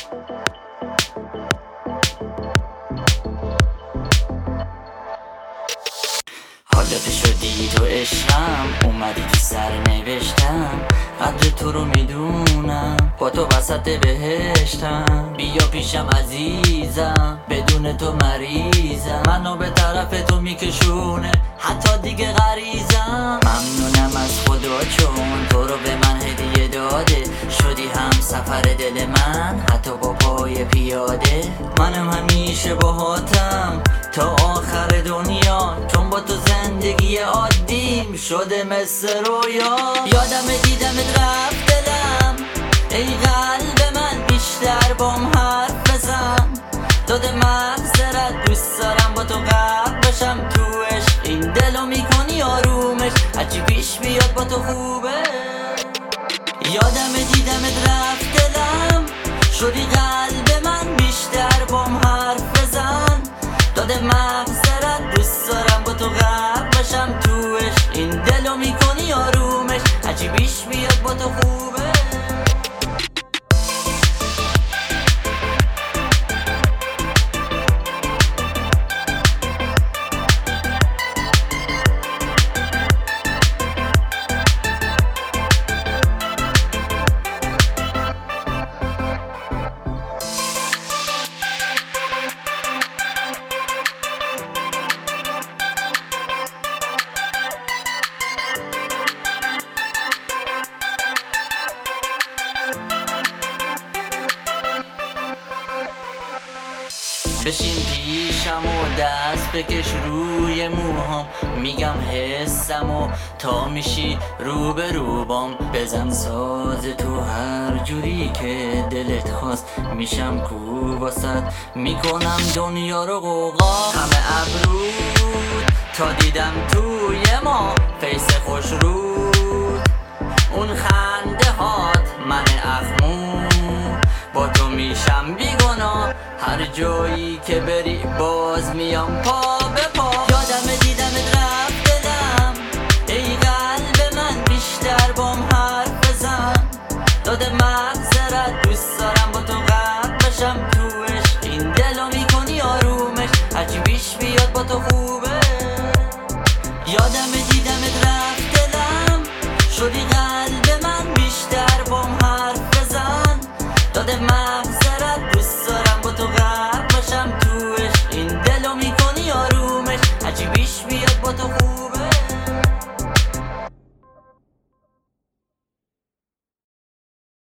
حالا که شدی تو عشقم، اومدی تو سر نوشتم، قدر تو رو میدونم، با تو وسط بهشتم. بیا پیشم عزیزم، بدون تو مریضم، منو به طرف تو میکشونه حتی دیگه غریزم. ممنونم از خدا چون تو رو به من هدیه داده، شدی هم سفر دل من حتی با پای پیاده. منم همیشه باهاتم تا آخر دنیا، چون با تو زندگی عادیم شده مثل رویا. یادم دیدمت رفت دلم، ای قلب من بیشتر بام حرف بزن. داده مغزرت دوست دارم با تو غرق بشم تو عشق، این دلو میکنی آرومش هرچی پیش بیاد با تو خوبه. یادم دیدمت رفت دلم، شدی قلب من بیشتر بام حرف بزن. داده مغزرت دوست دارم با تو غرق بشم تو عشق، این دلو میکنی آرومش هرچی پیش بیاد با تو خوبه. بشین پیشم و دست بکش روی موهام، میگم حسم و تا میشی رو به روبام. بزن ساز تو هر جوری که دلت خواست، میشم کو واسد، میکنم دنیا رو غوغا. همه ابرود تا دیدم توی ما فیس خوش رود، اون خنده هات من اخمو با تو میشم بیگناه. هر جایی که بری باز میام پا به پا. یادم دیدمت رفت دلم، ای قلب من بیشتر بام حرف بزن. داده مغزرت دوست دارم با تو غرق بشم تو عشق، این دلو میکنی آرومش هرچی پیش بیاد با تو خوبه. یادم دیدمت رفت دلم، شدی قلب من بیشتر بام حرف بزن. داده مغزرت دوست دارم با تو غرق بشم تو عشق، این دلو میکنی آرومش هرچی پیش بیاد با تو خوبه.